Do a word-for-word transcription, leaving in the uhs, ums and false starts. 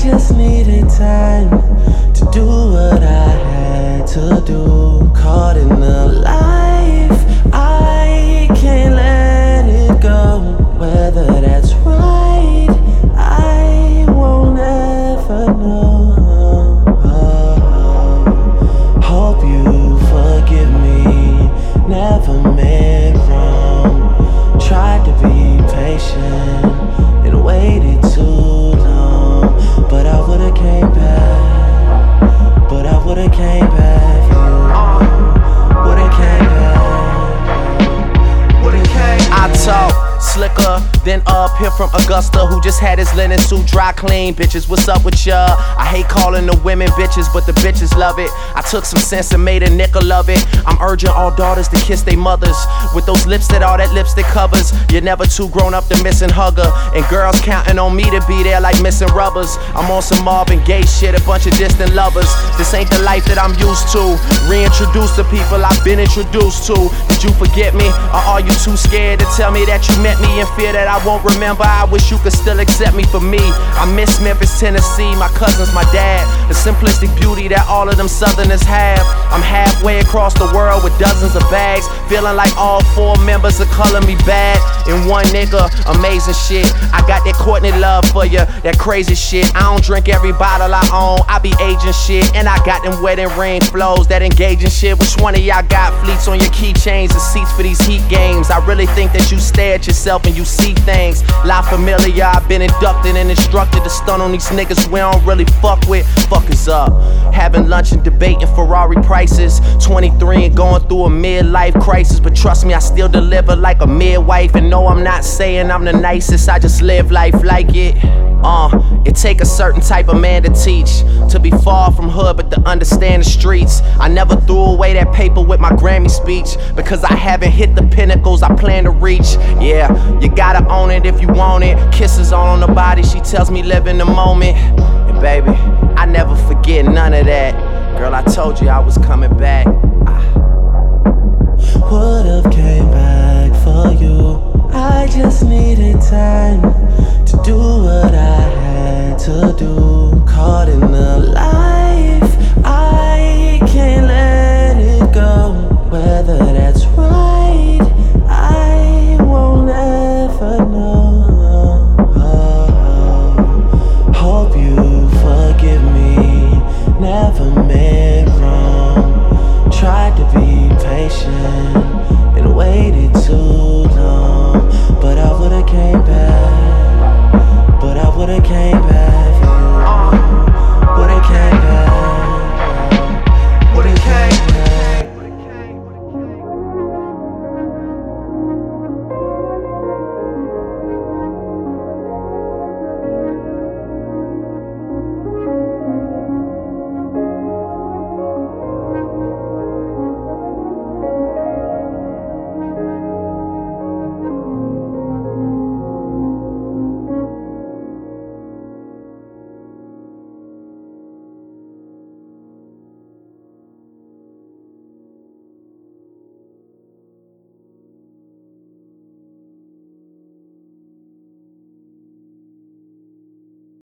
just needed time to do what I had to do. Caught in the life, I can't let it go. Whether that's right, I won't ever know. Hope you forgive me, never meant wrong. Tried to be patient and waited too long, but I would've came back, but I would've came back for you, would've came back, would've came back. I talk slicker than up here from Augusta, who just had his linen suit dry clean. Bitches, what's up with ya? I hate calling the women bitches, but the bitches love it. I took some sense and made a nickel of it. I'm urging all daughters to kiss their mothers with those lips that all that lipstick covers. You're never too grown up to miss and hugger, and girls counting on me to be there like missing rubbers. I'm on some Marvin Gaye shit, a bunch of distant lovers. This ain't the life that I'm used to. Reintroduce the people I've been introduced to. Did you forget me, or are you too scared to tell me that you met me in fear that I won't remember? I wish you could still accept me for me. I miss Memphis, Tennessee, my cousins, my dad. The simplistic beauty that all of them Southerners have. I'm halfway across the world with dozens of bags, feeling like all four members are calling me bad. And one nigga, amazing shit. I got that Courtney love for ya, that crazy shit. I don't drink every bottle I own, I be aging shit. And I got them wedding ring flows, that engaging shit. Which one of y'all got fleets on your keychains and seats for these heat games? I really think that you stare at yourself and you see things. La Familia, I've been inducted and instructed to stun on these niggas we don't really fuck with. Fuckers up, having lunch and debating Ferrari prices. Twenty-three and going through a midlife crisis, but trust me, I still deliver like a midwife. And no, I'm not saying I'm the nicest, I just live life like it. Uh, it take a certain type of man to teach, to be far from hood but to understand the streets. I never threw away that paper with my Grammy speech, because I haven't hit the pinnacles I plan to reach. Yeah, you gotta own it if you want it. Kisses all on the body, she tells me live in the moment. And baby, I never forget none of that. Girl, I told you I was coming back. Would've came back for you. I just needed time to do what I had to do. Caught in the life, I can't let it go. Whether that's right, I won't ever know. Hope you forgive me, never meant